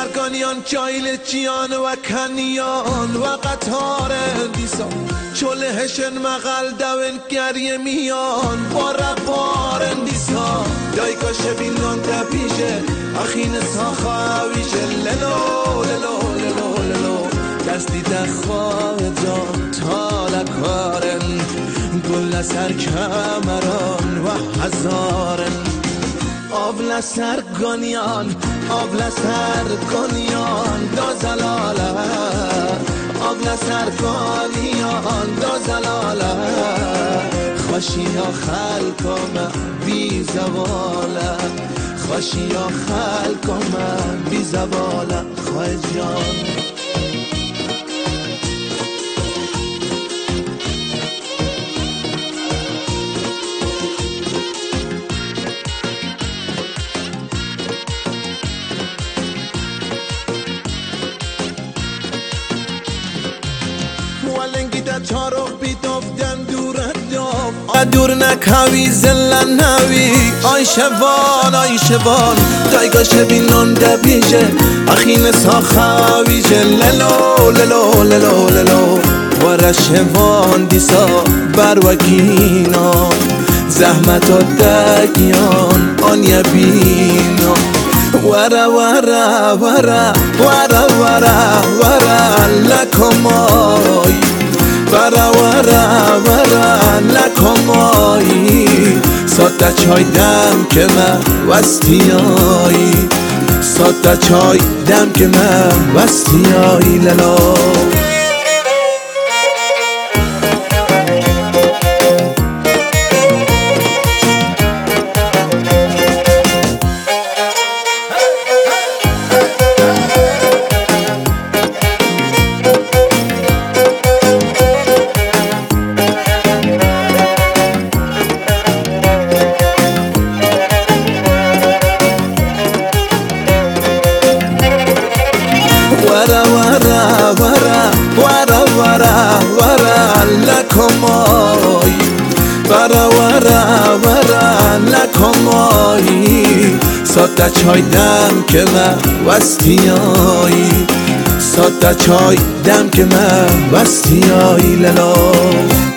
سرگانیان چایل چیان و کنیان و قطار دیسان چولهشن مغل دون گریه میان با ربار دیسان دایگاه شبینان تپیشه اخین ساخاویشه للو للو للو للو دستی دخواه جان تالکارن گل سر کمران و هزارن آبل سرگانیان آبل سرگانیان دا زلاله آبل سرگانیان دا زلاله خوشی یا خلکم بی زواله خوشی یا خلکم بی زواله خواه جان ولنگیده چارو بیتوفتن دورت داف دور نکاوی زلن نوی آی شبان دایگاه شبینان دبیجه اخین ساخاوی للو للو للو للو ور شبان دیسا بر وکینا زحمت و دگیان آن یبینا ورا ورا ورا ورا ورا ورا لکمای ورا ورا ورا لکمای ساده چای دم که من وستیایی ساده چای دم که من وستیایی للا ورا ورا ورا ورا ورا ورا لکمای ورا ورا ورا لکمای ساده چای دم که من وستیایی ساده چای دم که من وستیایی للا